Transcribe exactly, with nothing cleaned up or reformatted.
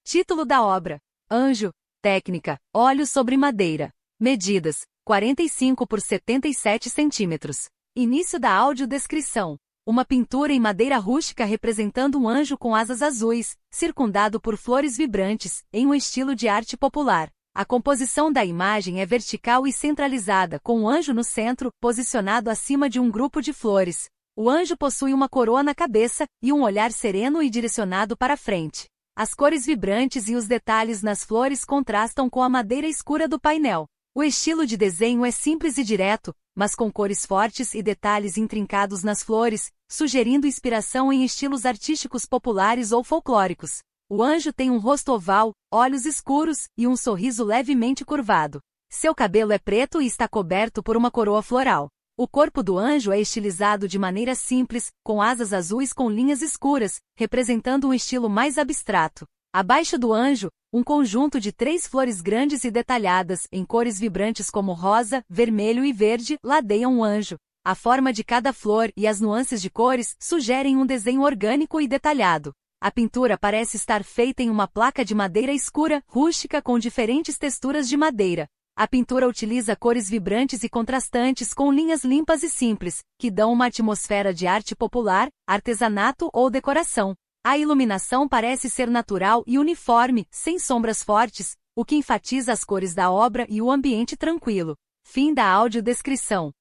Título da obra: Anjo. Técnica: óleo sobre madeira. Medidas: quarenta e cinco por setenta e sete centímetros. Início da audiodescrição. Uma pintura em madeira rústica representando um anjo com asas azuis, circundado por flores vibrantes, em um estilo de arte popular. A composição da imagem é vertical e centralizada, com o anjo no centro, posicionado acima de um grupo de flores. O anjo possui uma coroa na cabeça e um olhar sereno e direcionado para frente. As cores vibrantes e os detalhes nas flores contrastam com a madeira escura do painel. O estilo de desenho é simples e direto, mas com cores fortes e detalhes intrincados nas flores, sugerindo inspiração em estilos artísticos populares ou folclóricos. O anjo tem um rosto oval, olhos escuros e um sorriso levemente curvado. Seu cabelo é preto e está coberto por uma coroa floral. O corpo do anjo é estilizado de maneira simples, com asas azuis com linhas escuras, representando um estilo mais abstrato. Abaixo do anjo, um conjunto de três flores grandes e detalhadas, em cores vibrantes como rosa, vermelho e verde, ladeiam o anjo. A forma de cada flor e as nuances de cores sugerem um desenho orgânico e detalhado. A pintura parece estar feita em uma placa de madeira escura, rústica com diferentes texturas de madeira. A pintura utiliza cores vibrantes e contrastantes com linhas limpas e simples, que dão uma atmosfera de arte popular, artesanato ou decoração. A iluminação parece ser natural e uniforme, sem sombras fortes, o que enfatiza as cores da obra e o ambiente tranquilo. Fim da audiodescrição.